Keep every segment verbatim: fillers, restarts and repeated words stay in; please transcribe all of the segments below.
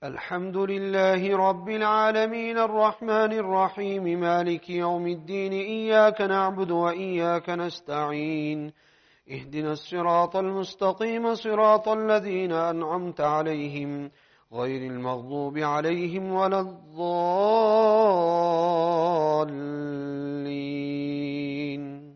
الحمد لله رب العالمين الرحمن الرحيم مالك يوم الدين إياك نعبد وإياك نستعين اهدنا الصراط المستقيم صراط الذين أنعمت عليهم غير المغضوب عليهم ولا الضالين.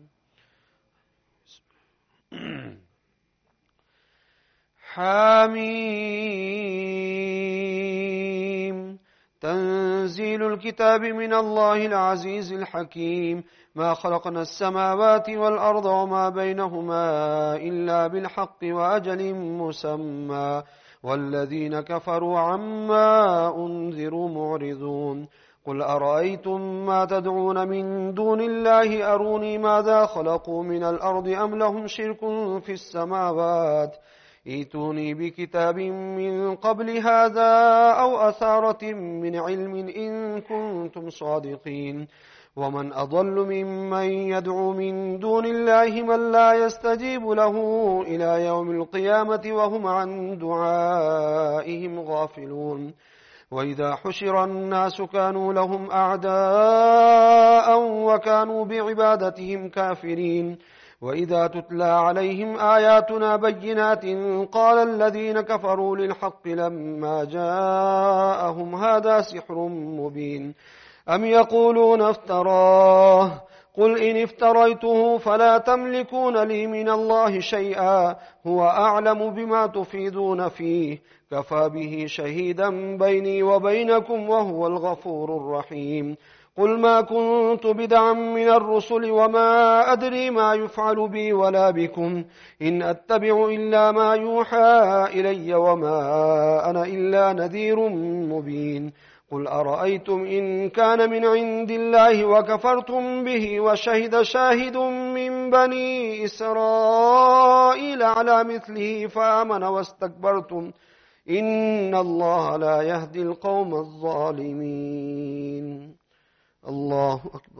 حميم تنزيل الكتاب من الله العزيز الحكيم. ما خلقنا السماوات والأرض وما بينهما إلا بالحق وأجل مسمى والذين كفروا عما أنذروا معرضون. قل أرأيتم ما تدعون من دون الله أروني ماذا خلقوا من الأرض أم لهم شرك في السماوات ائتوني بكتاب من قبل هذا أو أثارة من علم إن كنتم صادقين. ومن أضل ممن يدعو من دون الله من لا يستجيب له إلى يوم القيامة وهم عن دعائهم غافلون. وإذا حشر الناس كانوا لهم أعداء وكانوا بعبادتهم كافرين. وإذا تتلى عليهم آياتنا بينات قال الذين كفروا للحق لما جاءهم هذا سحر مبين أم يقولون افتراه قل إن افتريته فلا تملكون لي من الله شيئا هو أعلم بما تفيدون فيه كفى به شهيدا بيني وبينكم وهو الغفور الرحيم. قل ما كنت بدعا من الرسل وما أدري ما يفعل بي ولا بكم إن أتبع إلا ما يوحى إلي وما أنا إلا نذير مبين. قل أرأيتم إن كان من عند الله وكفرتم به وشهد شاهد من بني إسرائيل على مثله فآمن واستكبرتم إن الله لا يهدي القوم الظالمين. الله أكبر.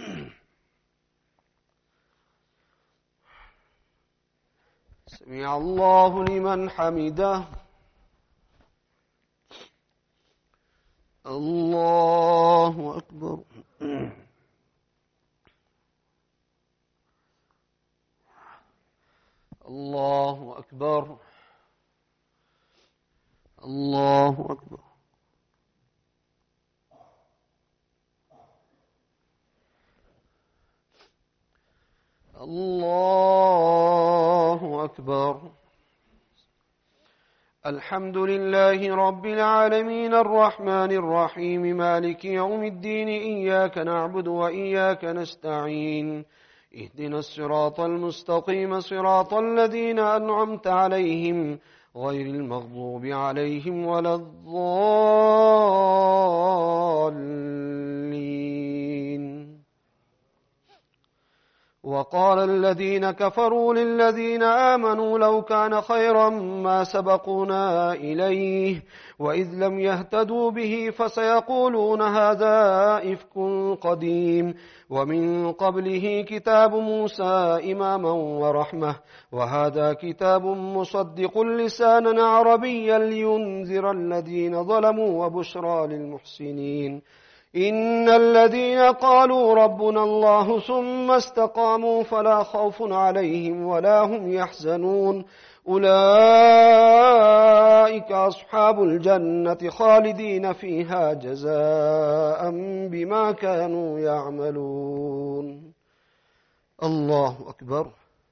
سمع الله لمن حمده. الله أكبر. الله أكبر. الله أكبر. الله أكبر. الحمد لله رب العالمين الرحمن الرحيم مالك يوم الدين إياك نعبد وإياك نستعين اهدنا الصراط المستقيم صراط الذين أنعمت عليهم غير المغضوب عليهم ولا الضالين. وقال الذين كفروا للذين آمنوا لو كان خيرا ما سبقونا إليه وإذ لم يهتدوا به فسيقولون هذا إفك قديم ومن قبله كتاب موسى إماما ورحمة وهذا كتاب مصدق لسانا عربيا لينذر الذين ظلموا وبشرى للمحسنين. إن الذين قالوا ربنا الله ثم استقاموا فلا خوف عليهم ولا هم يحزنون أولئك أصحاب الجنة خالدين فيها جزاء بما كانوا يعملون. الله أكبر.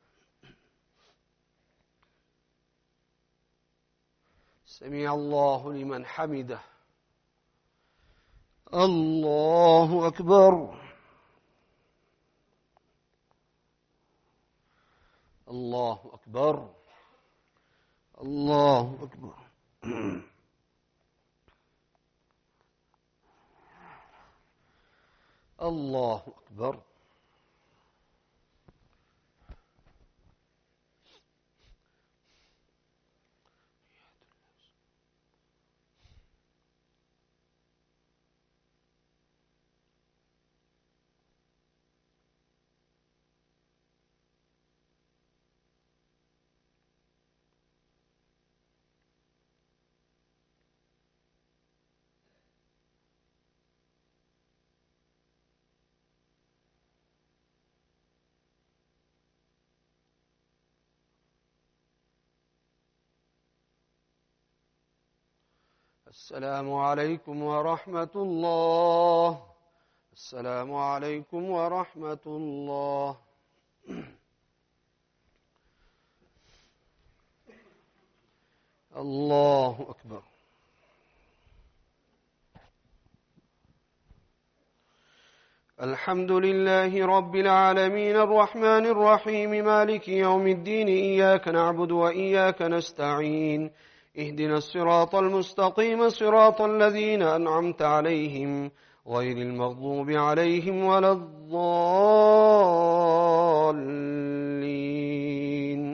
سمع الله لمن حمده. الله أكبر. الله أكبر. الله أكبر. الله أكبر. السلام عليكم ورحمة الله. السلام عليكم ورحمة الله. الله أكبر. الحمد لله رب العالمين الرحمن الرحيم مالك يوم الدين إياك نعبد وإياك نستعين اهدنا الصراط المستقيم صراط الذين أنعمت عليهم غير المغضوب عليهم ولا الضالين.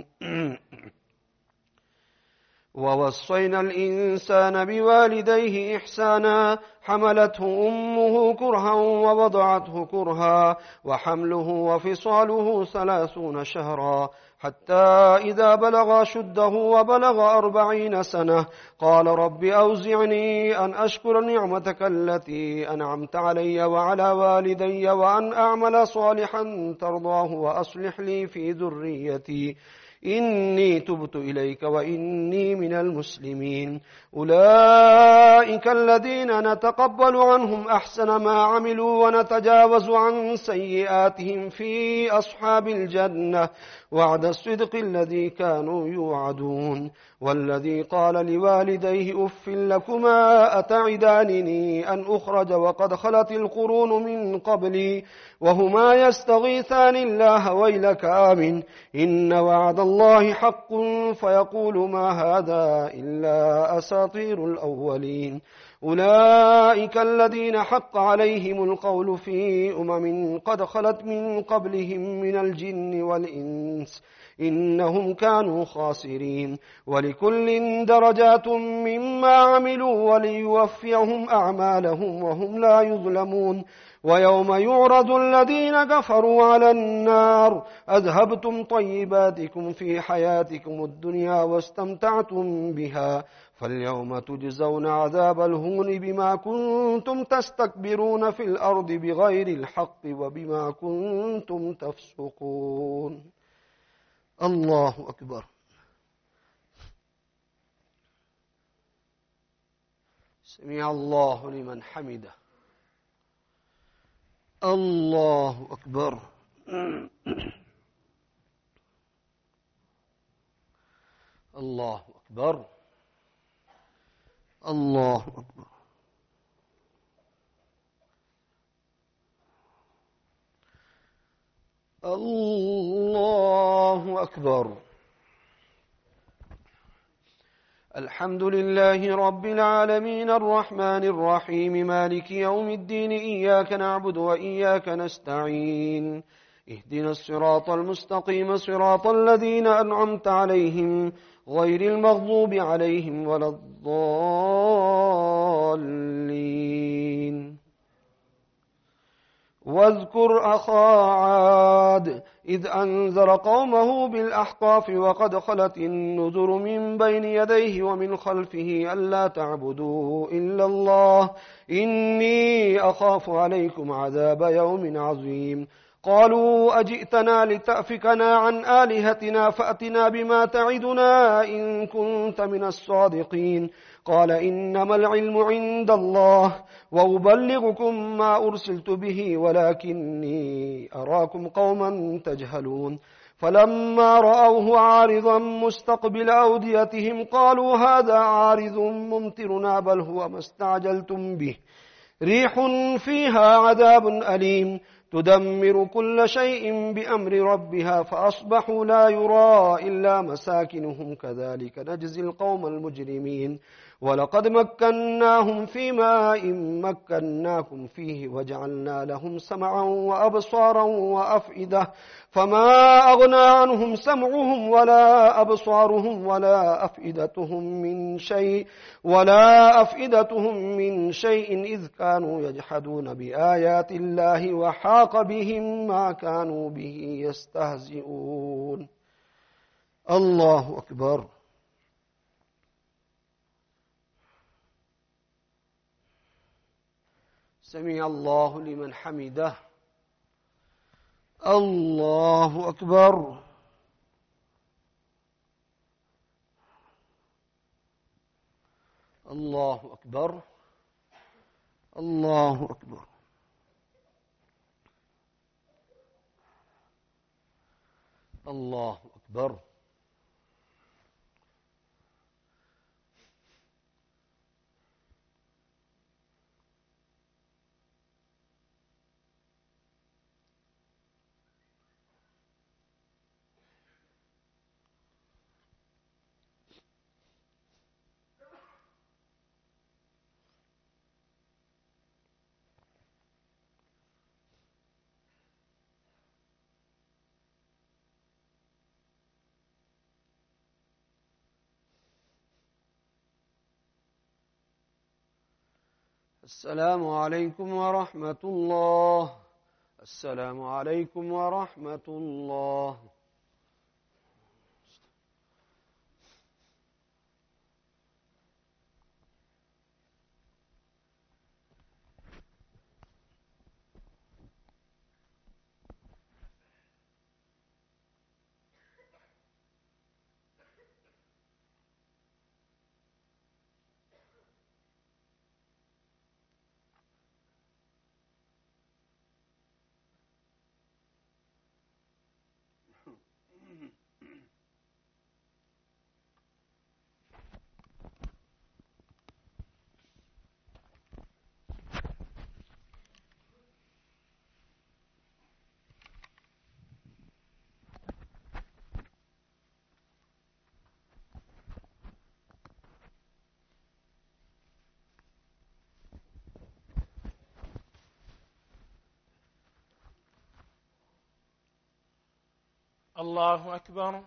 ووصينا الإنسان بوالديه إحسانا حملته أمه كرها ووضعته كرها وحمله وفصاله ثلاثون شهرا حتى إذا بلغ شده وبلغ أربعين سنة قال رب أوزعني أن أشكر نعمتك التي أنعمت علي وعلى والدي وأن أعمل صالحا ترضاه وأصلح لي في ذريتي إني تبت إليك وإني من المسلمين. أولئك الذين نتقبل عنهم أحسن ما عملوا ونتجاوز عن سيئاتهم في أصحاب الجنة وعد الصدق الذي كانوا يوعدون. والذي قال لوالديه أف لكما أتعدانني أن أخرج وقد خلت القرون من قبلي وهما يستغيثان الله ويلك آمن إن وعد الله حق فيقول ما هذا إلا أساطير الأولين. أولئك الذين حق عليهم القول في أمم قد خلت من قبلهم من الجن والإنس إنهم كانوا خاسرين. ولكل درجات مما عملوا وليوفيهم أعمالهم وهم لا يظلمون. ويوم يعرض الذين كفروا على النار أذهبتم طيباتكم في حياتكم الدنيا واستمتعتم بها فاليوم تجزون عذاب الهون بما كنتم تستكبرون في الأرض بغير الحق وبما كنتم تفسقون. الله أكبر. سمع الله لمن حمده. الله أكبر. الله أكبر. الله أكبر. الله أكبر. الحمد لله رب العالمين الرحمن الرحيم مالك يوم الدين إياك نعبد وإياك نستعين اهدنا الصراط المستقيم صراط الذين أنعمت عليهم غير المغضوب عليهم ولا الضالين. واذكر أخا عاد إذ أنذر قومه بالأحقاف وقد خلت النذر من بين يديه ومن خلفه ألا تعبدوا إلا الله إني أخاف عليكم عذاب يوم عظيم. قالوا أجئتنا لتأفكنا عن آلهتنا فأتنا بما تعدنا إن كنت من الصادقين. قال إنما العلم عند الله وأبلغكم ما أرسلت به ولكني أراكم قوما تجهلون. فلما رأوه عارضا مستقبل أوديتهم قالوا هذا عارض ممطرنا بل هو ما استعجلتم به ريح فيها عذاب أليم تدمر كل شيء بأمر ربها فأصبحوا لا يرى إلا مساكنهم كذلك نجزي القوم المجرمين. ولقد مكناهم في ماء مكناكم فيه وجعلنا لهم سمعا وأبصارا وأفئدة فما أغنى عنهم سمعهم ولا أبصارهم ولا أفئدتهم من شيء ولا أفئدتهم من شيء إذ كانوا يجحدون بآيات الله وحاق بهم ما كانوا به يستهزئون. الله أكبر. سمع الله لمن حمده. الله أكبر. الله أكبر. الله أكبر. الله أكبر. السلام عليكم ورحمة الله. السلام عليكم ورحمة الله. الله أكبر.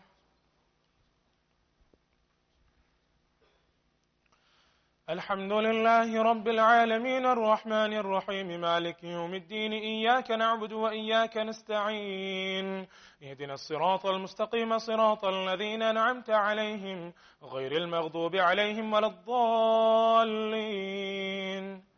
الحمد لله رب العالمين الرحمن الرحيم مالك يوم الدين إياك نعبد وإياك نستعين اهدنا الصراط المستقيم صراط الذين أنعمت عليهم غير المغضوب عليهم ولا الضالين.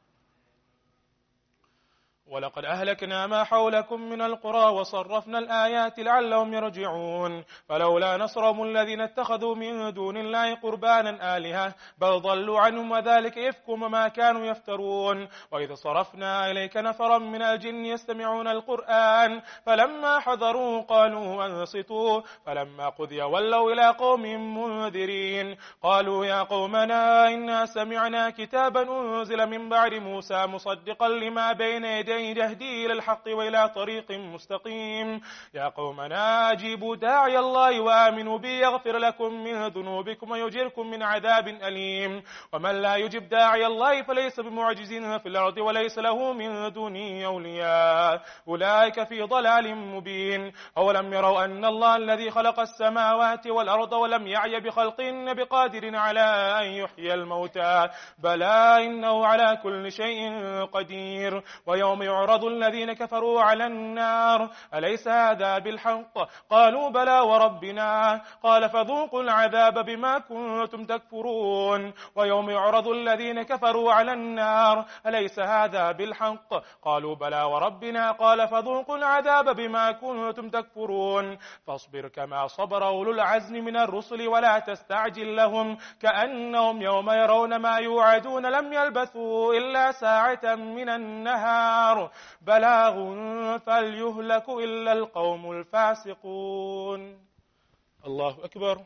ولقد أهلكنا ما حولكم من القرى وصرفنا الآيات لعلهم يرجعون فلولا نصرهم الذين اتخذوا من دون الله قربانا آلهة بل ضلوا عنهم وذلك إفكهم ما كانوا يفترون. وإذ صرفنا إليك نفرا من الجن يستمعون القرآن فلما حضروا قالوا أنصتوا فلما قضي ولوا إلى قوم منذرين قالوا يا قومنا إنا سمعنا كتابا أنزل من بعد موسى مصدقا لما بين يديه يهدي إلى الحق وإلى طريق مستقيم يا قومنا أجيبوا داعي الله وآمنوا به يغفر لكم من ذنوبكم ويجركم من عذاب أليم. ومن لا يجب داعي الله فليس بمعجز في الأرض وليس له من دونه أولياء أولئك في ضلال مبين. أولم يروا أن الله الذي خلق السماوات والأرض ولم يعي بخلقهن بقادر على أن يحيي الموتى بلى إنه على كل شيء قدير. ويوم يعرض الذين كفروا على النار أليس هذا بالحق قالوا بلى وربنا قال فذوقوا العذاب بما كنتم تكفرون. ويوم يعرض الذين كفروا على النار أليس هذا بالحق قالوا بلى وربنا قال فذوقوا العذاب بما كنتم تكفرون. فاصبر كما صبر أولو العزم من الرسل ولا تستعجل لهم كأنهم يوم يرون ما يوعدون لم يلبثوا إلا ساعة من النهار بلاغ فليهلك إلا القوم الفاسقون. الله أكبر.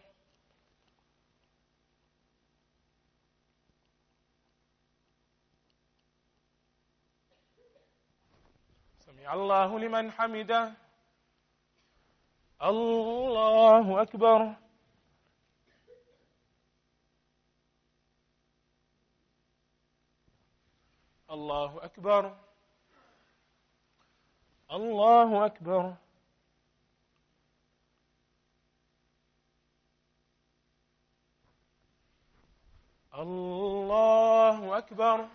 سمع الله لمن حمده. الله أكبر. الله أكبر. الله أكبر. الله أكبر.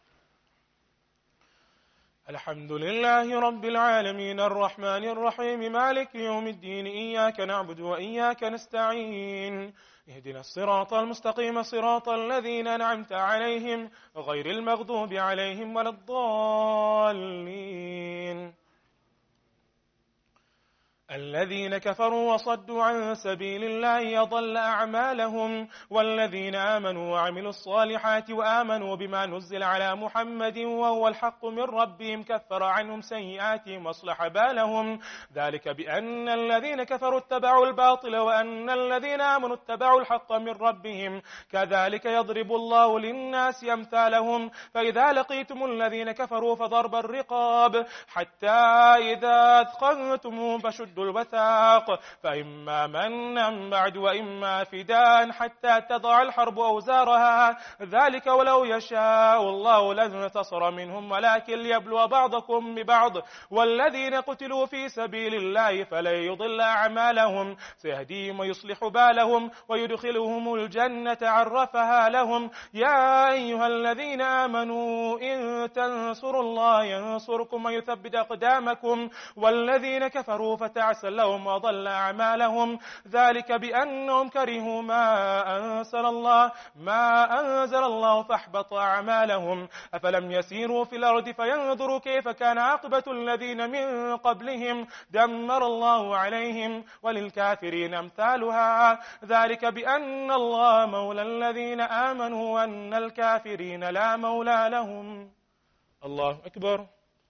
الحمد لله رب العالمين الرحمن الرحيم مالك يوم الدين إياك نعبد وإياك نستعين اهدنا الصراط المستقيم صراط الذين أنعمت عليهم غير المغضوب عليهم ولا الضالين. الذين كفروا وصدوا عن سبيل الله أضل أعمالهم والذين آمنوا وعملوا الصالحات وآمنوا بما نزل على محمد وهو الحق من ربهم كفر عنهم سيئاتهم واصلح بالهم ذلك بأن الذين كفروا اتبعوا الباطل وأن الذين آمنوا اتبعوا الحق من ربهم كذلك يضرب الله للناس أمثالهم فإذا لقيتم الذين كفروا فضرب الرقاب حتى إذا أثخنتموهم فشدوا الوثاق فإما منا بعد وإما فداء حتى تضع الحرب أوزارها ذلك ولو يشاء الله لانتصر منهم ولكن ليبلو بعضكم ببعض والذين قتلوا في سبيل الله فلن يضل أعمالهم سيهديهم ويصلح بالهم ويدخلهم الجنة عرفها لهم يا أيها الذين آمنوا إن تنصروا الله ينصركم ويثبت أقدامكم والذين كفروا فتعسا لهم وضل أعمالهم ذلك بأنهم كرهوا ما أنزل الله ما أنزل الله فاحبط أعمالهم أفلم يسيروا في الأرض فينظروا كيف كان عاقبة الذين من قبلهم دمر الله عليهم وللكافرين أمثالها ذلك بأن الله مولى الذين آمنوا وأن الكافرين لا مولى لهم. الله أكبر.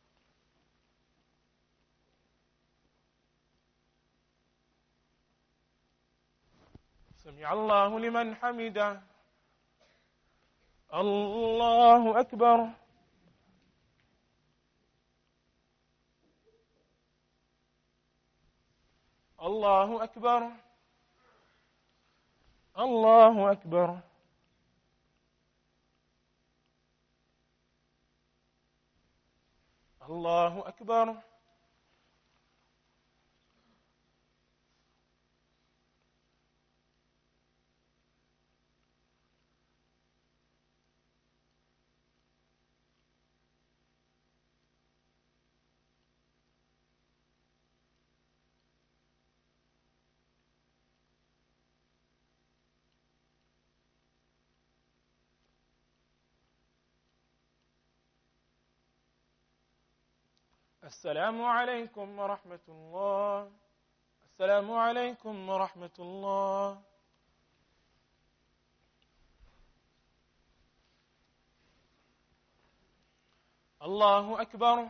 سمع الله لمن حمده. الله أكبر. الله أكبر. الله أكبر. الله أكبر. السلام عليكم ورحمة الله. السلام عليكم ورحمة الله. الله أكبر.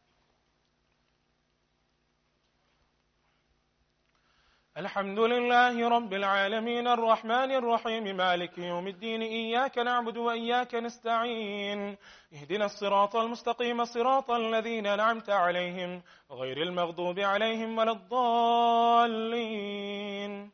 الحمد لله رب العالمين الرحمن الرحيم مالك يوم الدين إياك نعبد وإياك نستعين اهدنا الصراط المستقيم صراط الذين أنعمت عليهم غير المغضوب عليهم ولا الضالين.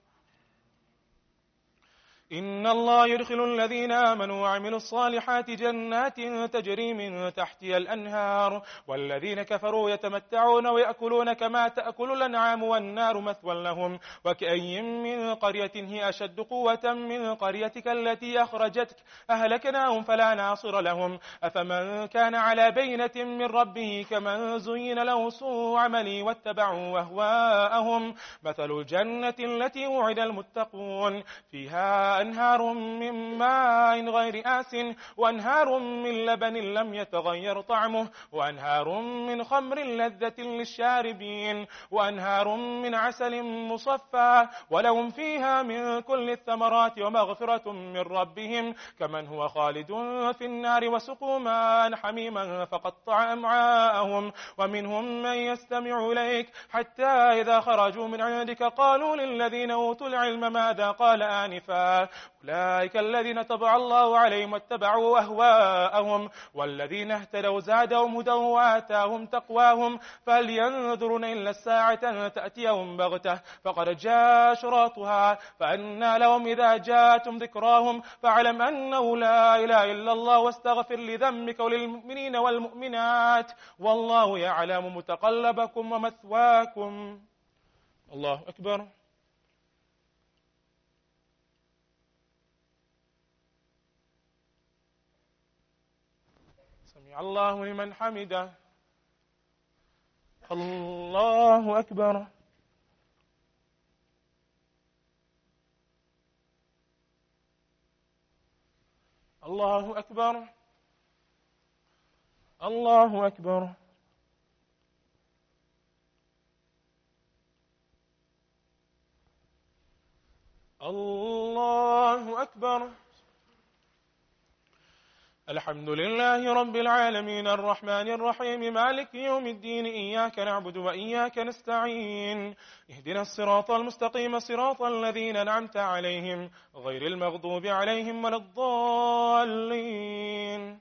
إن الله يدخل الذين آمنوا وعملوا الصالحات جنات تجري من تحتها الأنهار والذين كفروا يتمتعون ويأكلون كما تأكل الأنعام والنار مثوى لهم وكأي من قرية هي أشد قوة من قريتك التي أخرجتك أهلكناهم فلا ناصر لهم أفمن كان على بينة من ربه كمن زين له سوء عملي واتبعوا أهواءهم مثل الجنة التي وعد المتقون فيها أنهار من ماء غير آس وأنهار من لبن لم يتغير طعمه وأنهار من خمر لذة للشاربين وأنهار من عسل مصفى ولهم فيها من كل الثمرات ومغفرة من ربهم كمن هو خالد في النار وسقوا ماء حميما فقطع أمعاءهم ومنهم من يستمع إليك حتى إذا خرجوا من عندك قالوا للذين أوتوا العلم ماذا قال آنفا أولئك الذين طبع الله عليهم واتبعوا أهواءهم والذين اهتدوا زادهم هدى وآتاهم تقواهم فهل ينظرون إلا الساعة تأتيهم بغتة فقد جاء أشراطها فأنى لهم إذا جاءتهم ذكراهم فاعلم أنه لا إله إلا الله واستغفر لذنبك وللمؤمنين والمؤمنات والله يعلم متقلبكم ومثواكم. الله أكبر. سمع الله لمن حمده. الله أكبر. الله أكبر. الله أكبر. الله أكبر. الحمد لله رب العالمين الرحمن الرحيم مالك يوم الدين إياك نعبد وإياك نستعين اهدنا الصراط المستقيم صراط الذين أنعمت عليهم غير المغضوب عليهم ولا الضالين.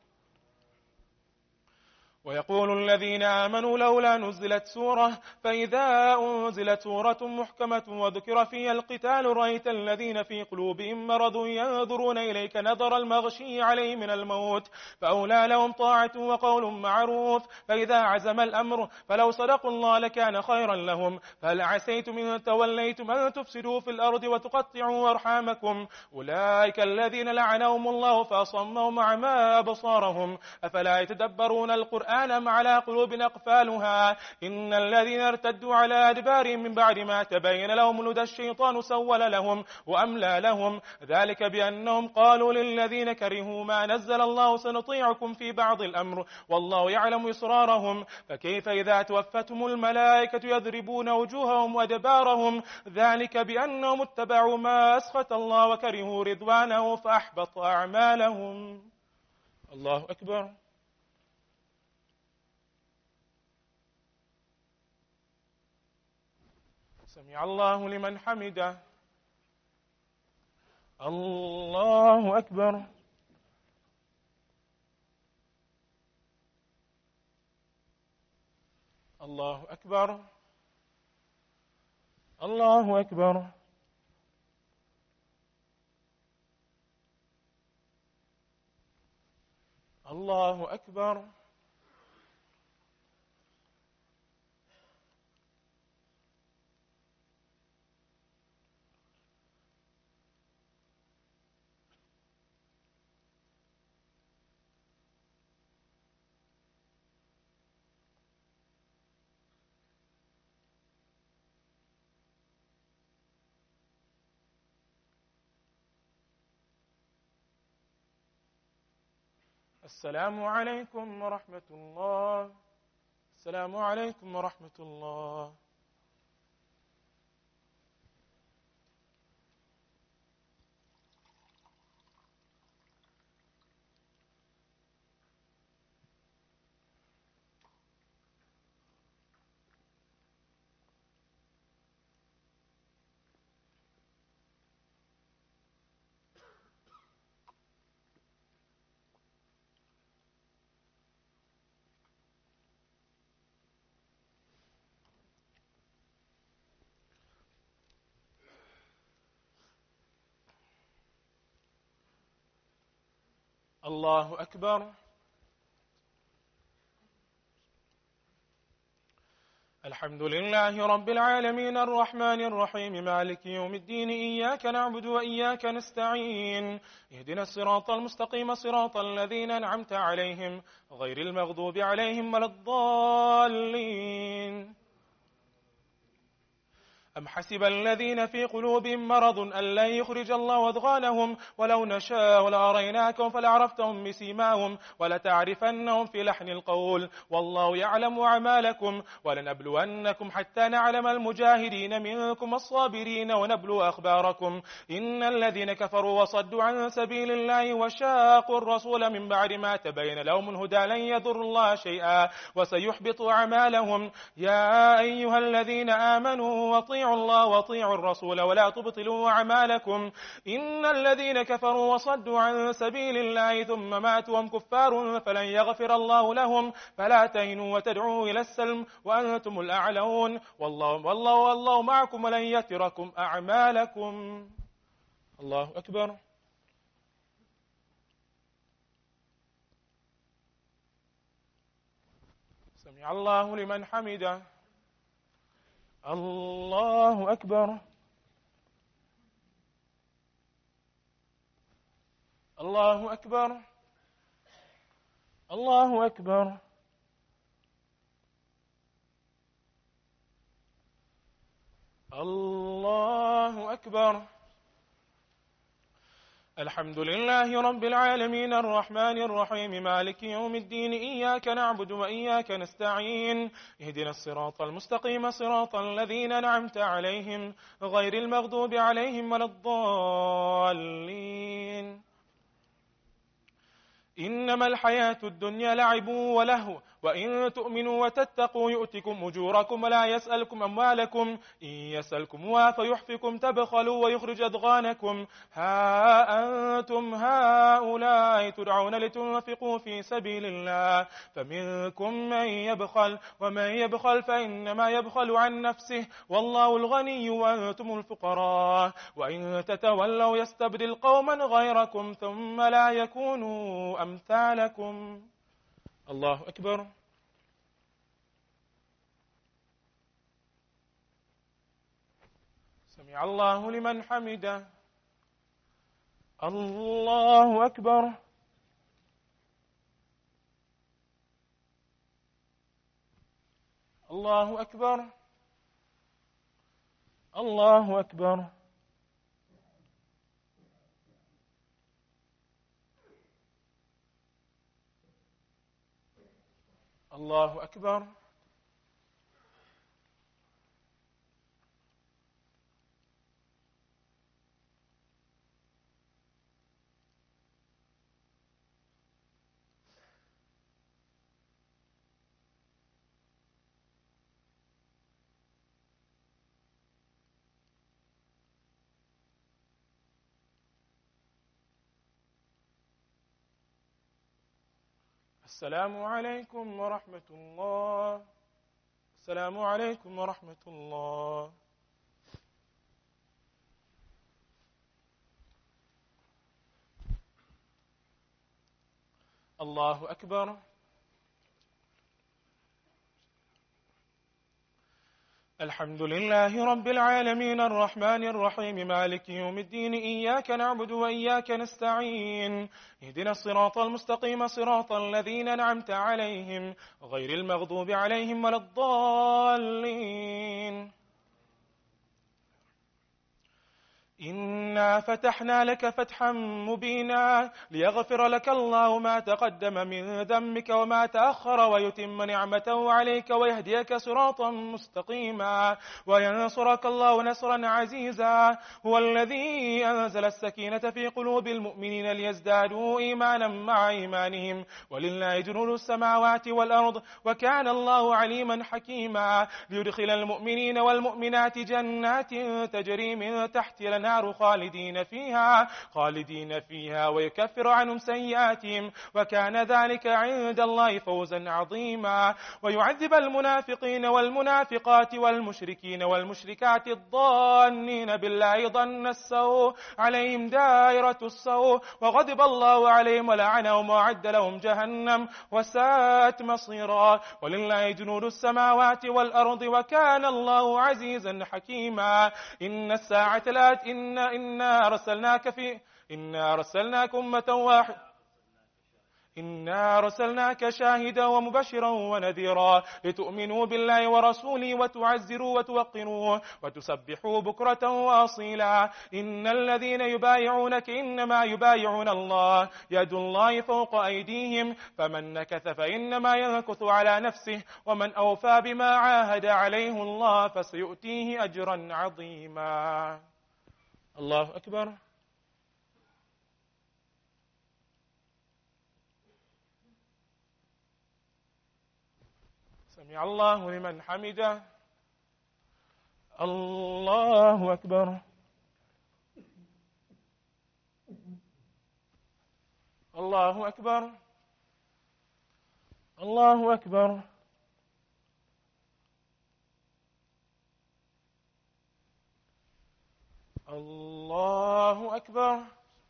ويقول الذين آمنوا لولا نزلت سورة فإذا أنزلت سورة محكمة وذكر فيها القتال رأيت الذين في قلوبهم مرض ينظرون إليك نظر المغشي عليه من الموت فأولى لهم طاعة وقول معروف فإذا عزم الأمر فلو صدقوا الله لكان خيرا لهم فهل عسيتم إن توليتم أن تفسدوا في الأرض وتقطعوا أرحامكم أولئك الذين لعنهم الله فأصمهم أعمى أبصارهم أفلا يتدبرون القرآن أم على قلوب أقفالها إن الذين ارتدوا على أدبارهم من بعد ما تبين لهم الهدى الشيطان سول لهم وأملى لهم ذلك بأنهم قالوا للذين كرهوا ما نزل الله سنطيعكم في بعض الأمر والله يعلم إسرارهم فكيف إذا توفتهم الملائكة يضربون وجوههم وأدبارهم ذلك بأنهم اتبعوا ما أسخط الله وكرهوا رضوانه فأحبط أعمالهم. الله أكبر. سمع الله لمن حمده. الله أكبر. الله أكبر. الله أكبر. الله أكبر. السلام عليكم ورحمة الله. السلام عليكم ورحمة الله. الله أكبر. الحمد لله رب العالمين الرحمن الرحيم مالك يوم الدين إياك نعبد وإياك نستعين اهدنا الصراط المستقيم صراط الذين أنعمت عليهم غير المغضوب عليهم ولا الضالين. أم حسب الذين في قلوبهم مرض أن لن يخرج الله أضغانهم ولو نشاء لأريناكم فلعرفتهم بسيماهم ولتعرفنهم في لحن القول والله يعلم أعمالكم ولنبلونكم حتى نعلم المجاهدين منكم الصابرين ونبلو أخباركم إن الذين كفروا وصدوا عن سبيل الله وشاقوا الرسول من بعد ما تبين لهم الهدى لن يضروا الله شيئا وسيحبط أعمالهم. يا أيها الذين آمنوا واطيعوا الله واطيعوا الرسول ولا تبطلوا أعمالكم إن الذين كفروا وصدوا عن سبيل الله ثم ماتوا وهم كفار فلن يغفر الله لهم فلا تهنوا وتدعوا إلى السلم وأنتم الأعلون والله, والله, والله معكم ولن يتركم أعمالكم. الله أكبر. سمع الله لمن حمده. الله أكبر. الله أكبر. الله أكبر. الله أكبر. الحمد لله رب العالمين الرحمن الرحيم مالك يوم الدين إياك نعبد وإياك نستعين اهدنا الصراط المستقيم صراط الذين أنعمت عليهم غير المغضوب عليهم ولا الضالين. إنما الحياة الدنيا لعب ولهو وإن تؤمنوا وتتقوا يؤتكم أجوركم ولا يسألكم أموالكم إن يسألكموها فيحفكم تبخلوا ويخرج أضغانكم ها أنتم هؤلاء تدعون لتنفقوا في سبيل الله فمنكم من يبخل ومن يبخل فإنما يبخل عن نفسه والله الغني وأنتم الفقراء وإن تتولوا يستبدل قوما غيركم ثم لا يكونوا أمثالكم. الله أكبر. سمع الله لمن حمده. الله أكبر. الله أكبر. الله أكبر. الله أكبر. السلام عليكم ورحمة الله. السلام عليكم ورحمة الله. الله أكبر. الحمد لله رب العالمين الرحمن الرحيم مالك يوم الدين إياك نعبد وإياك نستعين اهدنا الصراط المستقيم صراط الذين أنعمت عليهم غير المغضوب عليهم ولا الضالين. إنا فتحنا لك فتحا مبينا ليغفر لك الله ما تقدم من ذنبك وما تأخر ويتم نعمته عليك ويهديك صراطا مستقيما وينصرك الله نصرا عزيزا. هو الذي أنزل السكينة في قلوب المؤمنين ليزدادوا إيمانا مع إيمانهم ولله جنود السماوات والأرض وكان الله عليما حكيما. ليدخل المؤمنين والمؤمنات جنات تجري من تحت الأنهار خالدين فيها خالدين فيها ويكفر عنهم سيئاتهم وكان ذلك عند الله فوزا عظيما. ويعذب المنافقين والمنافقات والمشركين والمشركات الظانين بالله ظن السوء عليهم دائرة السوء وغضب الله عليهم ولعنهم وأعد لهم جهنم وساءت مصيرا. ولله جنود السماوات والأرض وكان الله عزيزا حكيما. إن الساعة لآت إنا إنا أرسلناك في إنا أرسلناك أمة واحدة إنا أرسلناك شاهدا ومبشرا ونذيرا لتؤمنوا بالله ورسوله وتعزروه وتوقروه وتسبحوا بكرة وأصيلا. إن الذين يبايعونك إنما يبايعون الله يد الله فوق أيديهم فمن نكث فإنما ينكث على نفسه ومن أوفى بما عاهد عليه الله فسيؤتيه أجرا عظيما. الله أكبر. سمع الله لمن حمده. الله أكبر. الله أكبر. الله أكبر. الله أكبر.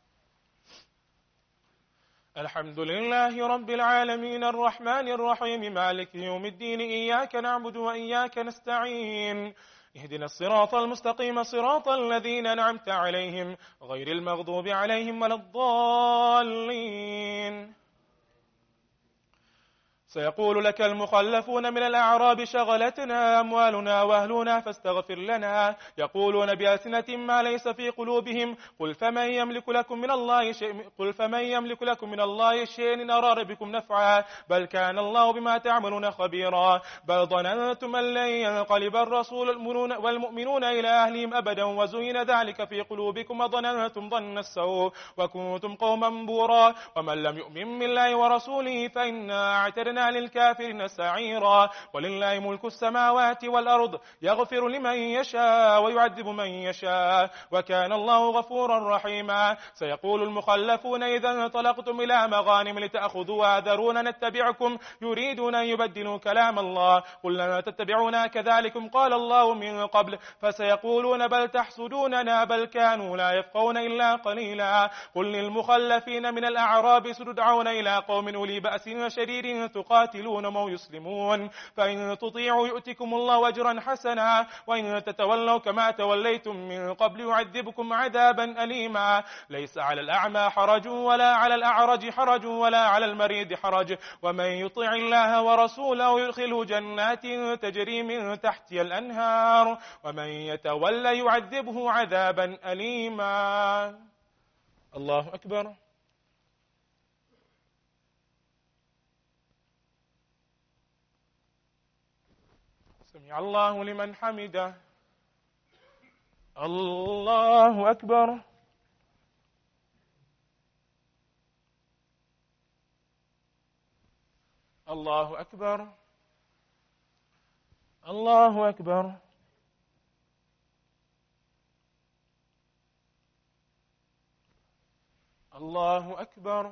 الحمد لله رب العالمين الرحمن الرحيم مالك يوم الدين إياك نعبد وإياك نستعين اهدنا الصراط المستقيم صراط الذين أنعمت عليهم غير المغضوب عليهم ولا الضالين. سيقول لك المخلفون من الأعراب شغلتنا أموالنا وأهلنا فاستغفر لنا يقولون بألسنة ما ليس في قلوبهم قل فمن يملك لكم من الله شيء قل فمن يملك لكم من الله شيء إن أراد بكم نفعا بل كان الله بما تعملون خبيرا بل ظننتم أن لن ينقلب الرسول والمؤمنون إلى أهلهم أبدا وزين ذلك في قلوبكم وظننتم ظن السوء وكنتم قوما بورا ومن لم يؤمن بالله ورسوله فإنا اعتدنا للكافرين سعيرا ولله ملك السماوات والأرض يغفر لمن يشاء ويعذب من يشاء وكان الله غفورا رحيما سيقول المخلفون إذا انطلقتم إلى مغانم لتأخذوها ذرونا نتبعكم يريدون أن يبدلوا كلام الله قل لن تتبعونا كذلكم قال الله من قبل فسيقولون بل تحسدوننا بل كانوا لا يفقون إلا قليلا قل للمخلفين من الأعراب ستدعون إلى قوم أولي بأس شديد تقاتلون أو يسلمون فإن تطيعوا يؤتكم الله أجرا حسنا وإن تتولوا كما توليتم من قبل يعذبكم عذابا أليما ليس على الأعمى حرج ولا على الأعرج حرج ولا على المريض حرج ومن يطع الله ورسوله يدخله جنات تجري من تحتها الأنهار ومن يتولى يعذبه عذابا أليما الله أكبر سمع الله لمن حمده الله أكبر الله أكبر الله أكبر الله أكبر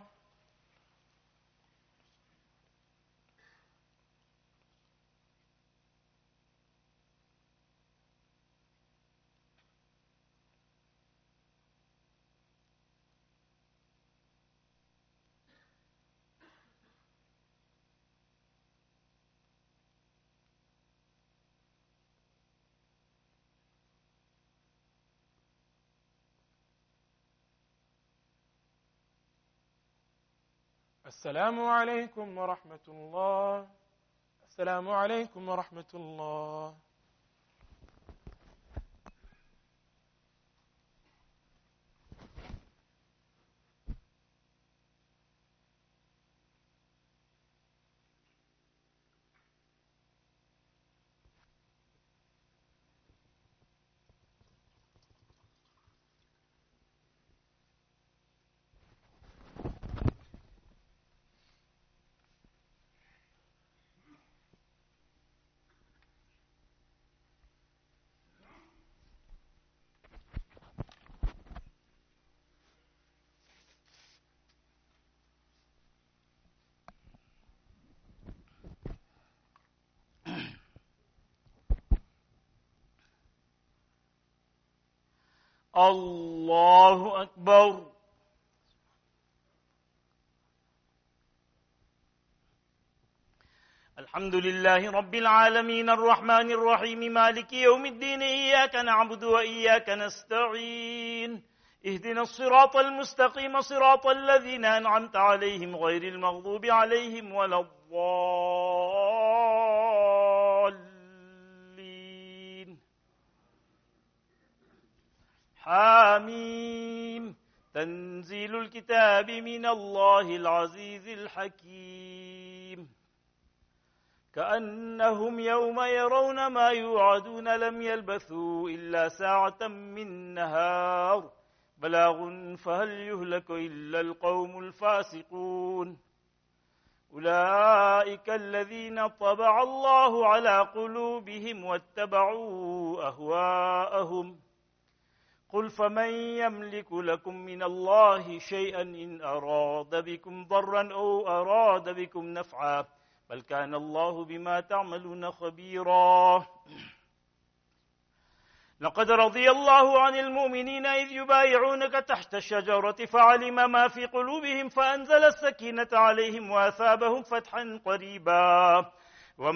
السلام عليكم ورحمة الله السلام عليكم ورحمة الله الله أكبر الحمد لله رب العالمين الرحمن الرحيم مالك يوم الدين إياك نعبد وإياك نستعين اهدنا الصراط المستقيم صراط الذين أنعمت عليهم غير المغضوب عليهم ولا الضالين حاميم تنزيل الكتاب من الله العزيز الحكيم كأنهم يوم يرون ما يوعدون لم يلبثوا إلا ساعة من نهار بلاغ فهل يهلك إلا القوم الفاسقون أولئك الذين طبع الله على قلوبهم واتبعوا أهواءهم قل فمن يملك لكم من الله شيئا إن أراد بكم ضرا أو أراد بكم نفعا بل كان الله بما تعملون خبيرا لقد رضي الله عن المؤمنين إذ يبايعونك تحت الشجرة فعلم ما في قلوبهم فأنزل السكينة عليهم وأثابهم فتحا قريبا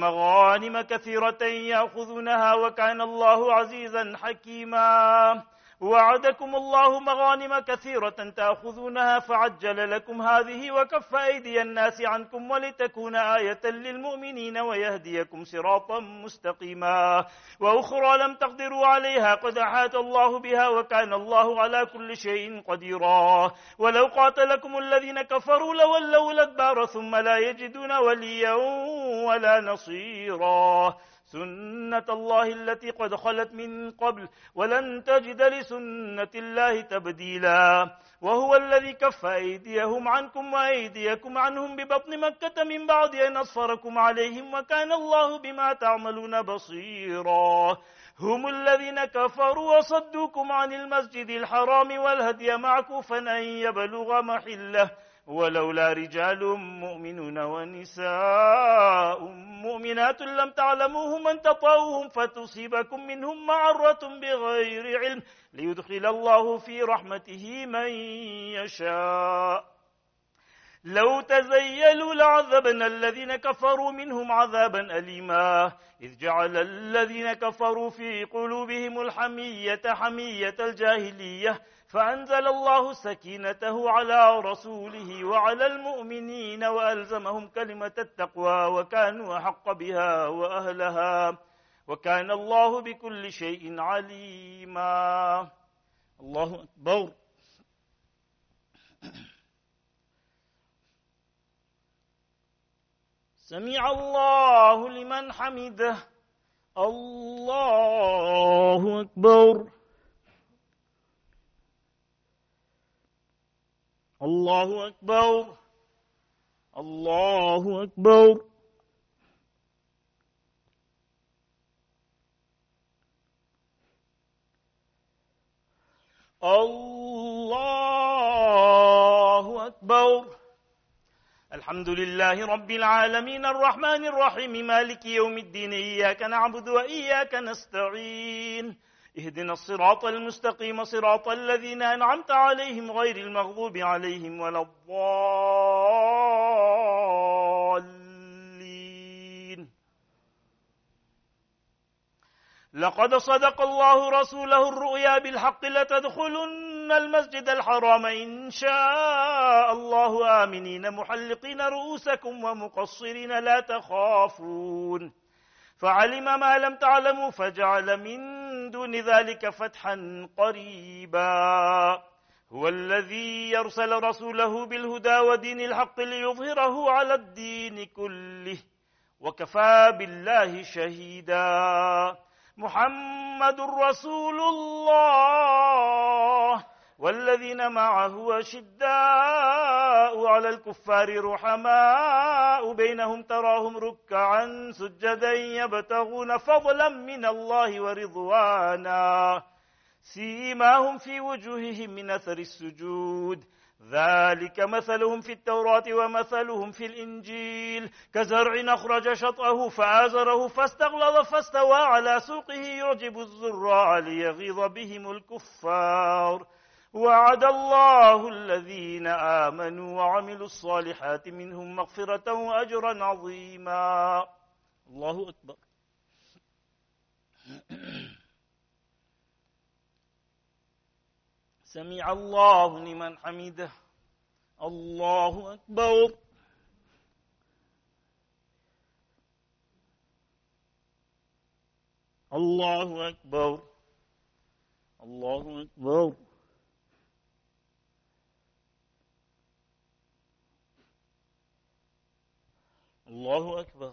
ومغانم كثيرة يأخذونها وكان الله عزيزا حكيما وعدكم الله مغانم كثيرة تأخذونها فعجل لكم هذه وكف أيدي الناس عنكم ولتكون آية للمؤمنين ويهديكم صراطا مستقيما وأخرى لم تقدروا عليها قد أحاط الله بها وكان الله على كل شيء قديرا ولو قاتلكم الذين كفروا لولوا الأدبار ثم لا يجدون وليا ولا نصيرا سنة الله التي قد خلت من قبل ولن تجد لسنة الله تبديلا وهو الذي كف أيديهم عنكم وأيديكم عنهم ببطن مكة من بعد أن أصفركم عليهم وكان الله بما تعملون بصيرا هم الذين كفروا وصدوكم عن المسجد الحرام والهدي معكوفا أن يبلغ محله ولولا رجال مؤمنون ونساء مؤمنات لم تعلموهم أن تطؤوهم فتصيبكم منهم معرة بغير علم ليدخل الله في رحمته من يشاء لو تزيلوا لعذبنا الذين كفروا منهم عذابا أليما إذ جعل الذين كفروا في قلوبهم الحمية حمية الجاهلية فأنزل الله سكينته على رسوله وعلى المؤمنين وألزمهم كلمة التقوى وكانوا أحق بها وأهلها وكان الله بكل شيء عليما الله أكبر سمع الله لمن حمده الله أكبر الله أكبر الله أكبر الله أكبر الحمد لله رب العالمين الرحمن الرحيم مالك يوم الدين إياك نعبد وإياك نستعين اهدنا الصراط المستقيم صراط الذين أنعمت عليهم غير المغضوب عليهم ولا الضالين لقد صدق الله رسوله الرؤيا بالحق لتدخلن المسجد الحرام إن شاء الله آمنين محلقين رؤوسكم ومقصرين لا تخافون فعلم ما لم تعلموا فجعل من دون ذلك فتحا قريبا هو الذي يرسل رسوله بالهدى ودين الحق ليظهره على الدين كله وكفى بالله شهيدا محمد رسول الله والذين معه أشداء على الكفار رحماء بينهم تراهم ركعا سجدا يبتغون فضلا من الله ورضوانا سيماهم في وجوههم من أثر السجود ذلك مثلهم في التوراة ومثلهم في الإنجيل كزرع أخرج شطأه فآزره فاستغلظ فاستوى على سوقه يعجب الزراع ليغيظ بهم الكفار وعد الله الذين آمنوا وعملوا الصالحات منهم مغفرة وأجرا عظيما الله أكبر سمع الله لمن حمده الله أكبر الله أكبر الله أكبر الله أكبر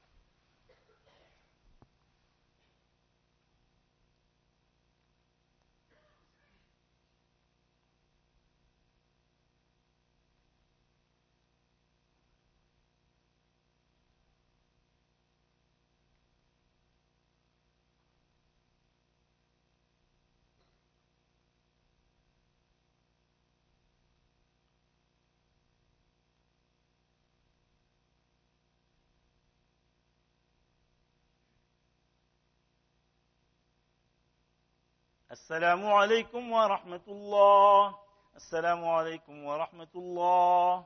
السلام عليكم ورحمة الله السلام عليكم ورحمة الله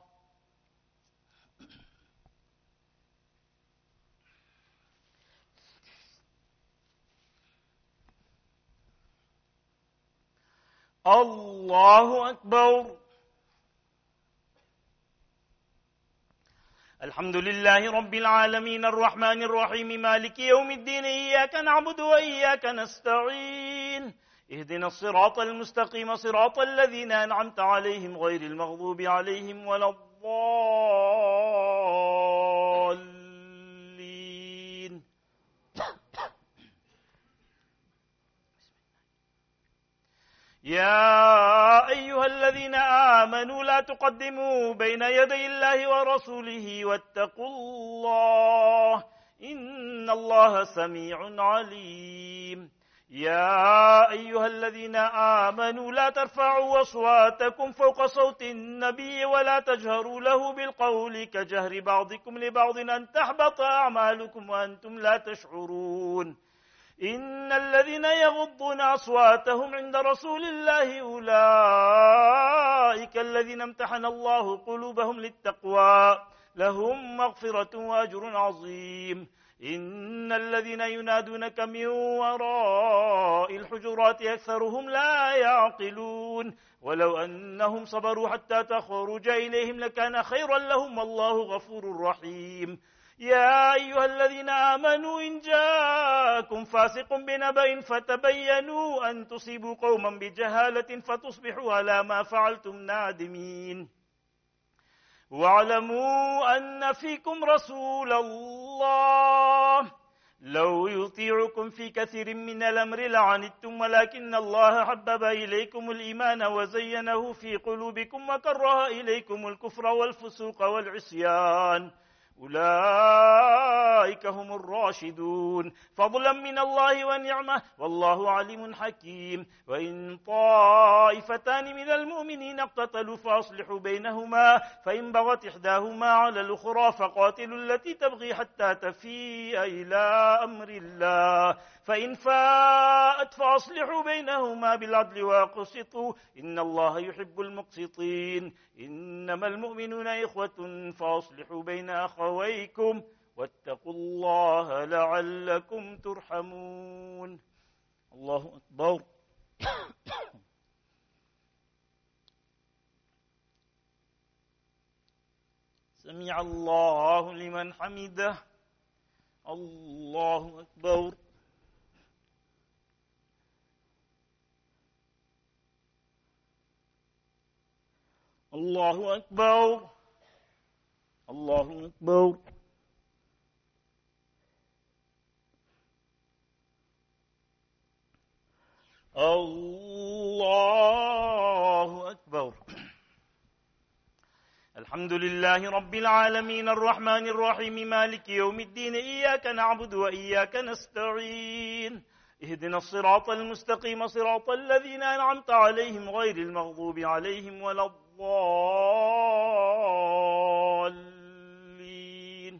الله أكبر. الحمد لله رب العالمين الرحمن الرحيم مالك يوم الدين إياك نعبد وإياك نستعين اهدنا الصراط المستقيم صراط الذين أنعمت عليهم غير المغضوب عليهم ولا الضالين. يا أيها الذين آمنوا لا تقدموا بين يدي الله ورسوله واتقوا الله إن الله سميع عليم. يا أيها الذين آمنوا لا ترفعوا أصواتكم فوق صوت النبي ولا تجهروا له بالقول كجهر بعضكم لبعض أن تحبط أعمالكم وأنتم لا تشعرون. إن الذين يغضون أصواتهم عند رسول الله أولئك الذين امتحن الله قلوبهم للتقوى لهم مغفرة وأجر عظيم. إن الذين ينادونك من وراء الحجرات أكثرهم لا يعقلون ولو أنهم صبروا حتى تخرج إليهم لكان خيرا لهم والله غفور رحيم. يا أيها الذين آمنوا إن جاءكم فاسق بنبأ فتبينوا أن تصيبوا قوما بجهالة فتصبحوا على ما فعلتم نادمين. واعلموا أن فيكم رسول الله لو يطيعكم في كثير من الأمر لعنتم ولكن الله حبب إليكم الإيمان وزينه في قلوبكم وكره إليكم الكفر والفسوق والعصيان أولئك هم الراشدون فضلا من الله ونعمة والله عليم حكيم. وإن طائفتان من المؤمنين اقتتلوا فأصلحوا بينهما فإن بغت إحداهما على الأخرى فقاتلوا التي تبغي حتى تفيء إلى أمر الله فإن فاءت فأصلحوا بينهما بالعدل وأقسطوا إن الله يحب المقسطين. إنما المؤمنون إخوة فأصلحوا بين أخويكم واتقوا الله لعلكم ترحمون. الله أكبر. سمع الله لمن حمده. الله أكبر. الله أكبر. الله أكبر. الله أكبر. الحمد لله رب العالمين الرحمن الرحيم مالك يوم الدين إياك نعبد وإياك نستعين اهدنا الصراط المستقيم صراط الذين أنعمت عليهم غير المغضوب عليهم ولا الضالين.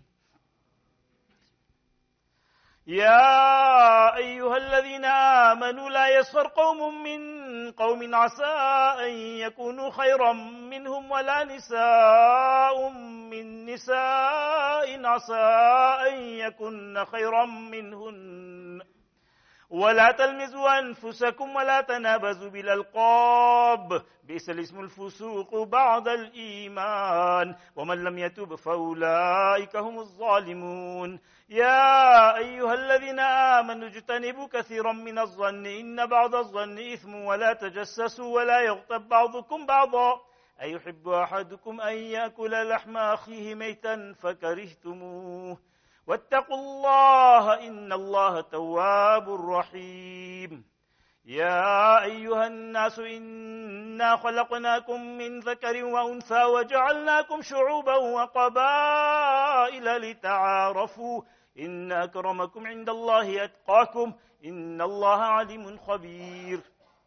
يا أيها الذين آمنوا لا يسخر قوم من قوم عسى أن يكونوا خيرا منهم ولا نساء من نساء عسى أن يكن خيرا منهن ولا تلمزوا أنفسكم ولا تنابزوا بالألقاب بئس الاسم الفسوق بعد الإيمان ومن لم يتب فأولئك هم الظالمون. يا أيها الذين آمنوا اجتنبوا كثيرا من الظن إن بعض الظن إثم ولا تجسسوا ولا يغتب بعضكم بعضا أيحب أحدكم أن يأكل لحم أخيه ميتا فكرهتموه واتقوا الله إن الله تواب رحيم. يا أيها الناس إنا خلقناكم من ذكر وأنثى وجعلناكم شعوبا وقبائل لتعارفوا إن أكرمكم عند الله أتقاكم إن الله عليم خبير.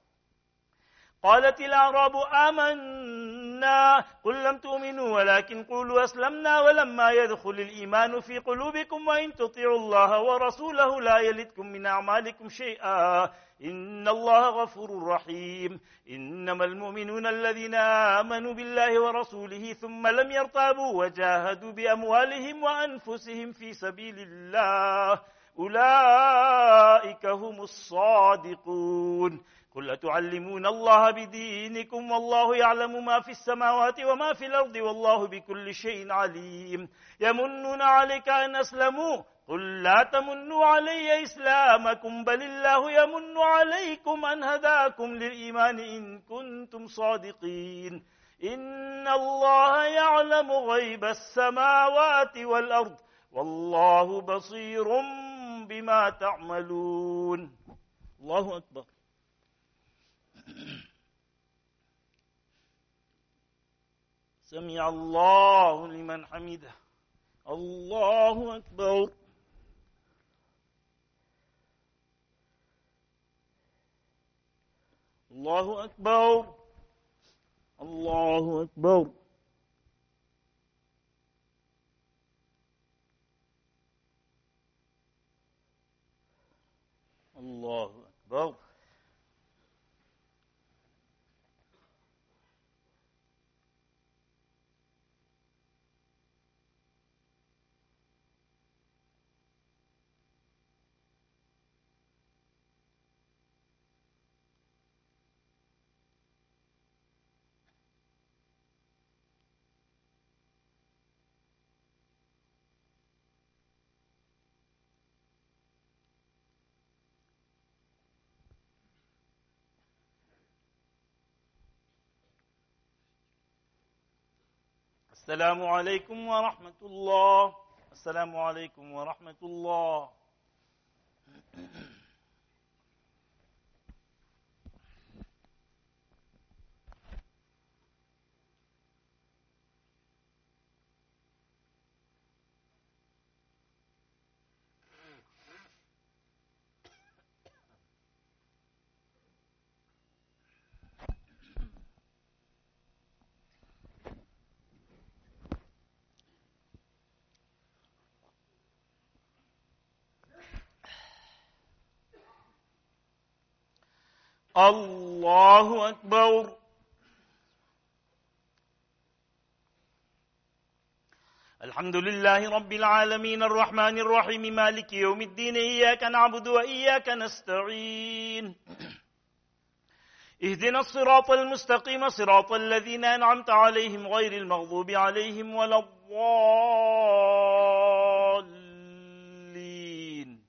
قالت الأعراب آمنا قل لم تؤمنوا ولكن قولوا أسلمنا ولما يدخل الإيمان في قلوبكم وإن تطيعوا الله ورسوله لا يلدكم من أعمالكم شيئا إن الله غفور رحيم. إنما المؤمنون الذين آمنوا بالله ورسوله ثم لم يرتابوا وجاهدوا بأموالهم وأنفسهم في سبيل الله أولئك هم الصادقون. قل أتعلمون الله بدينكم والله يعلم ما في السماوات وما في الأرض والله بكل شيء عليم. يمنون عليك أن أسلموا قل لا تمنوا علي إسلامكم بل الله يمن عليكم أن هداكم للإيمان إن كنتم صادقين. إن الله يعلم غيب السماوات والأرض والله بصير بما تعملون. الله أكبر. سمع الله لمن حمده. الله أكبر. الله أكبر. الله أكبر. الله أكبر. السلام عليكم ورحمة الله. السلام عليكم ورحمة الله. الله أكبر. الحمد لله رب العالمين الرحمن الرحيم مالك يوم الدين إياك نعبد وإياك نستعين اهدنا الصراط المستقيم صراط الذين أنعمت عليهم غير المغضوب عليهم ولا الضالين.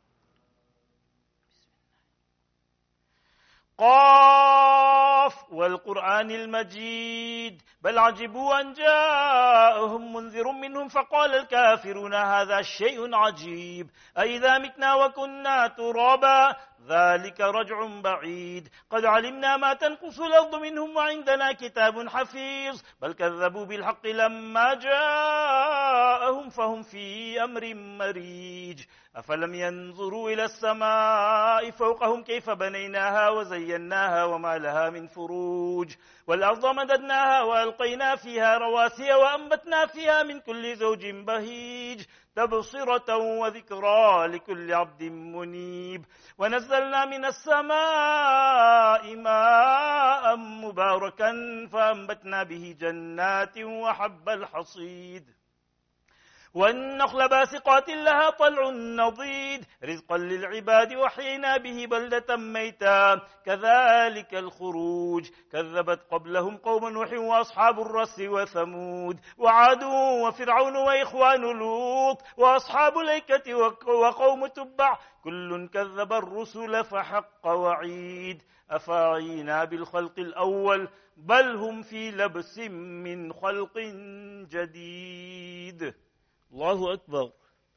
قاف والقرآن المجيد بل عجبوا أن جاءهم منذر منهم فقال الكافرون هذا شيء عجيب أئذا متنا وكنا ترابا ذلك رجع بعيد قد علمنا ما تنقص الأرض منهم وعندنا كتاب حفيظ بل كذبوا بالحق لما جاءهم فهم في أمر مريج أفلم ينظروا إلى السماء فوقهم كيف بنيناها وزيناها وما لها من فروج والأرض مددناها وألقينا فيها رواسي وأنبتنا فيها من كل زوج بهيج تبصرة وذكرى لكل عبد منيب ونزلنا من السماء ماء مباركا فأنبتنا به جنات وحب الحصيد والنخل باسقات لها طلع نضيد رزقا للعباد وحينا به بلدة ميتا كذلك الخروج كذبت قبلهم قوم نوح وأصحاب الرس وثمود وعاد وفرعون وإخوان لوط وأصحاب الأيكة وقوم تبع كل كذب الرسل فحق وعيد أفاعينا بالخلق الأول بل هم في لبس من خلق جديد. الله أكبر.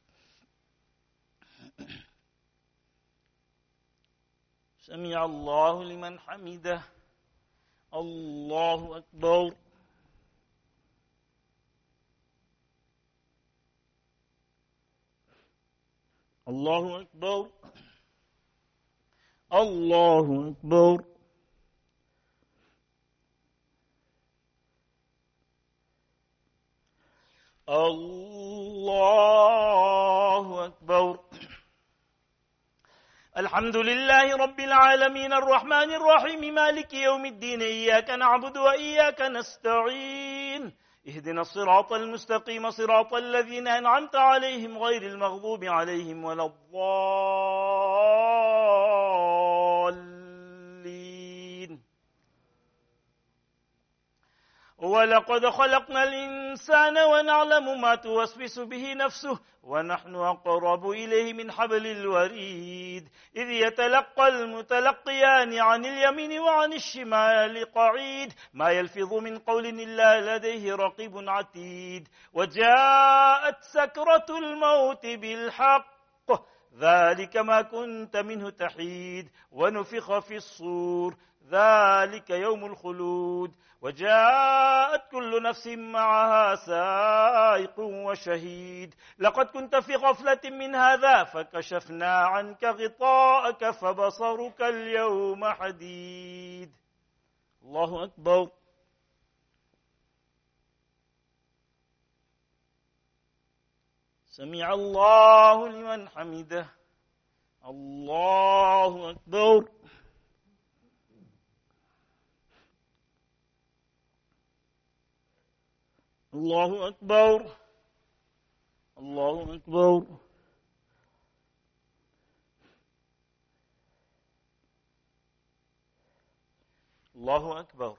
سمع الله لمن حمده. الله أكبر. الله أكبر. الله أكبر. الله أكبر. الحمد لله رب العالمين الرحمن الرحيم مالك يوم الدين إياك نعبد وإياك نستعين اهدنا الصراط المستقيم صراط الذين أنعمت عليهم غير المغضوب عليهم ولا الضالين. ولقد خلقنا الإنسان ونعلم ما توسوس به نفسه ونحن أقرب إليه من حبل الوريد إذ يتلقى المتلقيان عن اليمين وعن الشمال قعيد ما يلفظ من قول إلا لديه رقيب عتيد وجاءت سكرة الموت بالحق ذلك ما كنت منه تحيد ونفخ في الصور ذلك يوم الخلود وجاءت كل نفس معها سائق وشهيد لقد كنت في غفلة من هذا فكشفنا عنك غطاءك فبصرك اليوم حديد. الله أكبر. سمع الله لمن حمده. الله أكبر. الله أكبر. الله أكبر. الله أكبر.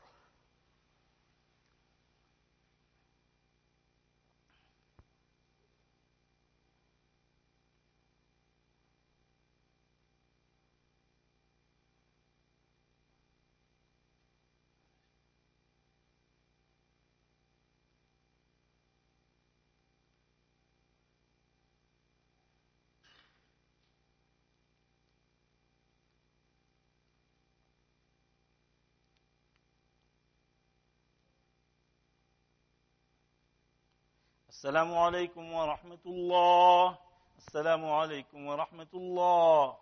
السلام عليكم ورحمة الله. السلام عليكم ورحمة الله.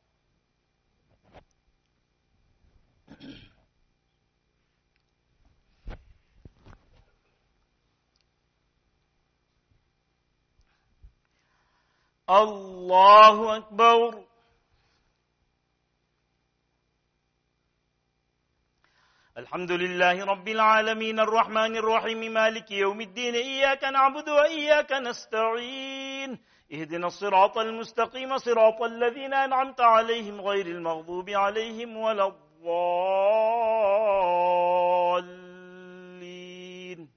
الله أكبر. الحمد لله رب العالمين الرحمن الرحيم مالك يوم الدين إياك نعبد وإياك نستعين اهدنا الصراط المستقيم صراط الذين أنعمت عليهم غير المغضوب عليهم ولا الضالين.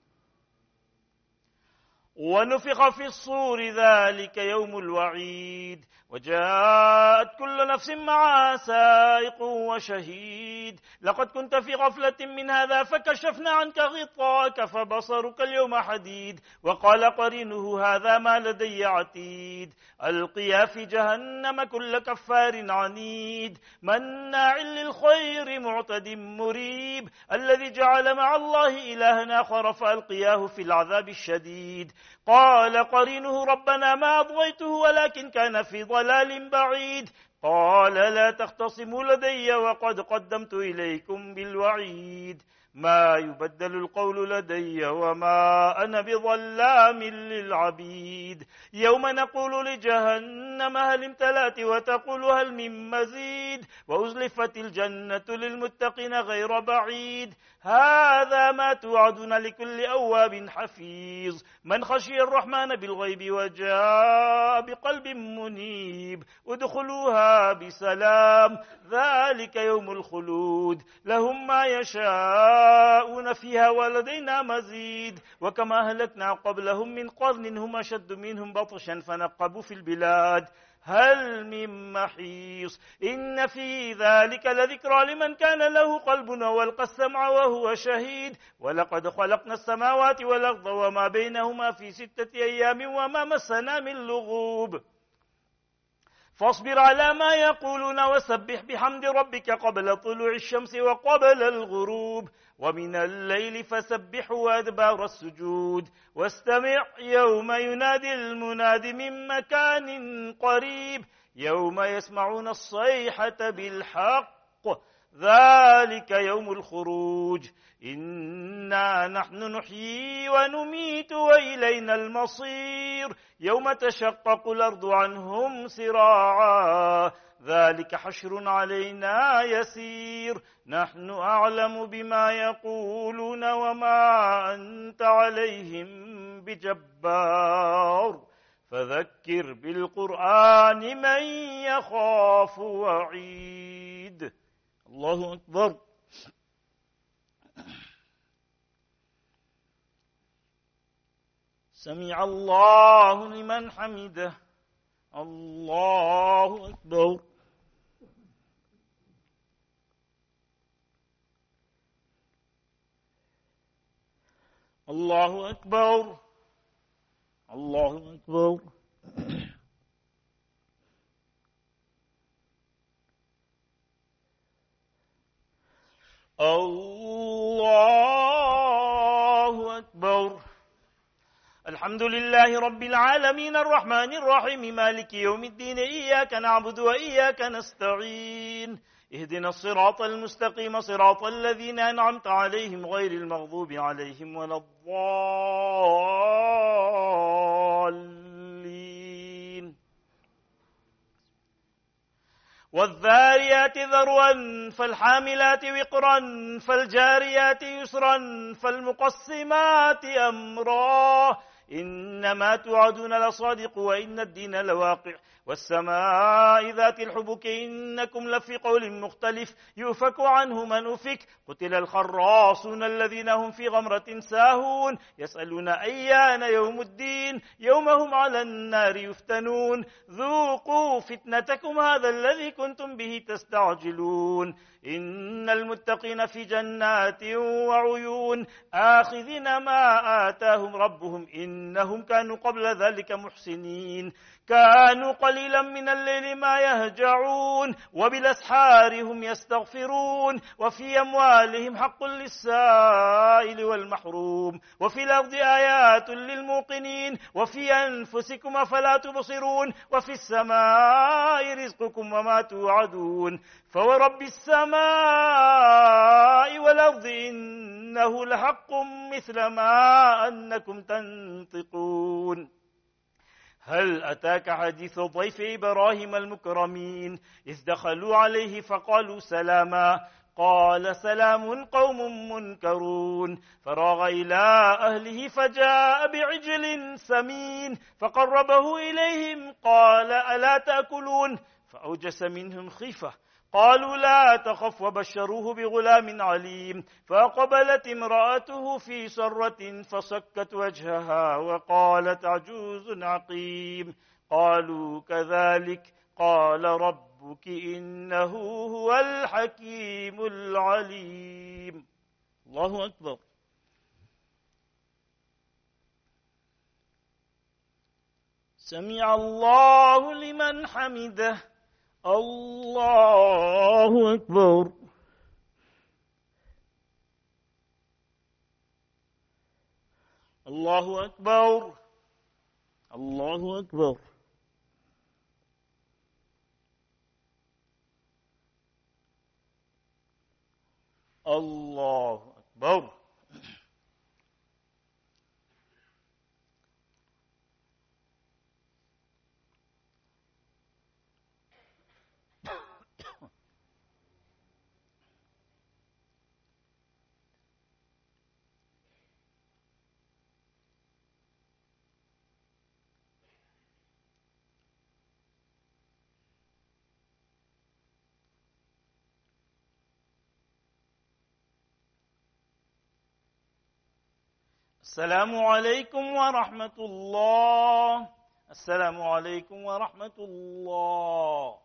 ونفخ في الصور ذلك يوم الوعيد وجاءت كل نفس معها سائق وشهيد لقد كنت في غفلة من هذا فكشفنا عنك غطاءك فبصرك اليوم حديد وقال قرينه هذا ما لدي عتيد ألقيا في جهنم كل كفار عنيد مناع للخير معتد مريب الذي جعل مع الله إلها آخر فألقياه في العذاب الشديد قال قرينه ربنا ما أطغيته ولكن كان في ضلال بعيد قال لا تختصموا لدي وقد قدمت إليكم بالوعيد ما يبدل القول لدي وما أنا بظلام للعبيد يوم نقول لجهنم هل امتلأت وتقول هل من مزيد وأزلفت الجنة للمتقين غير بعيد هذا ما توعدون لكل أواب حفيظ من خشي الرحمن بالغيب وجاء بقلب منيب ادخلوها بسلام ذلك يوم الخلود لهم ما يشاءون فيها ولدينا مزيد وكما أهلكنا قبلهم من قرن هم أشد منهم بطشا فنقبوا في البلاد هل من محيص إن في ذلك لذكرى لمن كان له قلب والقى السمع وهو شهيد ولقد خلقنا السماوات والأرض وما بينهما في ستة أيام وما مسنا من لغوب فاصبر على ما يقولون وسبح بحمد ربك قبل طلوع الشمس وقبل الغروب ومن الليل فسبح وأدبار السجود واستمع يوم ينادي المناد من مكان قريب يوم يسمعون الصيحة بالحق ذلك يوم الخروج إنا نحن نحيي ونميت وإلينا المصير يوم تشقق الأرض عنهم سراعا ذلك حشر علينا يسير نحن أعلم بما يقولون وما أنت عليهم بجبار فذكر بالقرآن من يخاف وعيد. الله أكبر. سمع الله لمن حمده. الله أكبر. الله أكبر. الله أكبر. الله أكبر. الحمد لله رب العالمين الرحمن الرحيم مالك يوم الدين إياك نعبد وإياك نستعين اهدنا الصراط المستقيم صراط الذين أنعمت عليهم غير المغضوب عليهم ولا الضالين. والذاريات ذروا فالحاملات وقرا فالجاريات يسرا فالمقسمات أمرا إنما توعدون لصادق وإن الدين لواقع والسماء ذات الحبك إنكم لفي قول مختلف يؤفك عنه من أفك قتل الخراصون الذين هم في غمرة ساهون يسألون أيان يوم الدين يوم هم على النار يفتنون ذوقوا فتنتكم هذا الذي كنتم به تستعجلون إن المتقين في جنات وعيون آخذين ما آتاهم ربهم إنهم كانوا قبل ذلك محسنين كانوا قليلا من الليل ما يهجعون وبالأسحار هم يستغفرون وفي أموالهم حق للسائل والمحروم وفي الأرض آيات للموقنين وفي أنفسكم أفلا تبصرون وفي السماء رزقكم وما توعدون فورب السماء والأرض إنه لحق مثل ما أنكم تنطقون. هل أتاك حديث ضيف إبراهيم المكرمين إذ دخلوا عليه فقالوا سلاما قال سلام قوم منكرون فراغ إلى أهله فجاء بعجل سمين فقربه إليهم قال ألا تأكلون فأوجس منهم خيفة قالوا لا تخف وبشروه بغلام عليم فأقبلت امرأته في سرة فصكت وجهها وقالت عجوز عقيم قالوا كذلك قال ربك إنه هو الحكيم العليم. الله أكبر. سمع الله لمن حمده. الله أكبر. الله أكبر. الله أكبر. الله أكبر. السلام عليكم ورحمة الله. السلام عليكم ورحمة الله.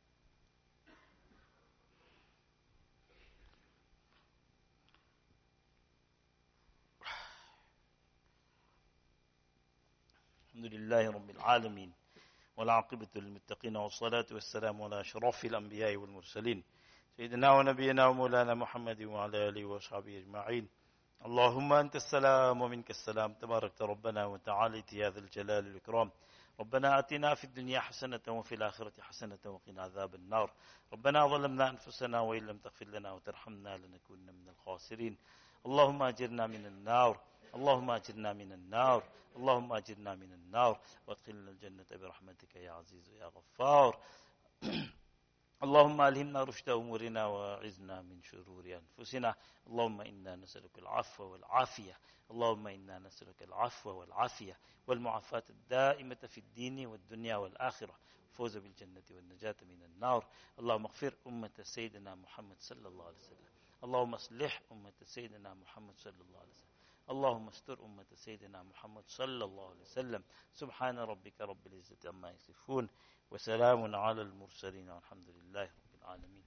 الحمد لله رب العالمين والعاقبة للمتقين والصلاة والسلام على أشرف الأنبياء والمرسلين سيدنا ونبينا ومولانا محمد وعلى آله وصحبه أجمعين. اللهم أنت السلام ومنك السلام تبارك ربنا وتعالى يا ذا الجلال والإكرام. ربنا آتنا في الدنيا حسنة وفي الآخرة حسنة وقنا عذاب النار. ربنا ظلمنا أنفسنا وإن لم تغفر لنا وترحمنا لنكونن من الخاسرين. اللهم أجرنا من النار. اللهم أجرنا من النار. اللهم أجرنا من النار وادخلنا الجنة برحمتك يا عزيز يا غفار. اللهم ألهمنا رشد أمورنا وأعذنا من شرور أنفسنا. اللهم إنا نسألك العفو والعافية. اللهم إنا نسألك العفو والعافية والمعافاة الدائمة في الدين والدنيا والآخرة فوز بالجنة والنجاة من النار. اللهم اغفر أمة سيدنا محمد صلى الله عليه وسلم. اللهم اصلح أمة سيدنا محمد صلى الله عليه وسلم. اللهم استر أمة سيدنا محمد صلى الله عليه وسلم. سبحان ربك رب العزة عما يصفون وسلام على المرسلين والحمد لله رب العالمين.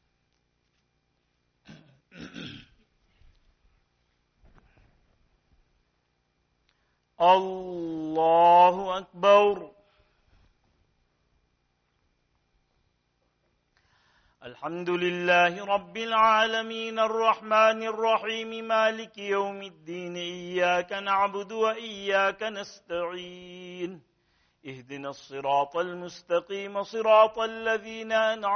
الله أكبر. الحمد لله رب العالمين الرحمن الرحيم مالك يوم الدين إياك نعبد وإياك نستعين اهدنا الصراط المستقيم صراط الذين أنعمت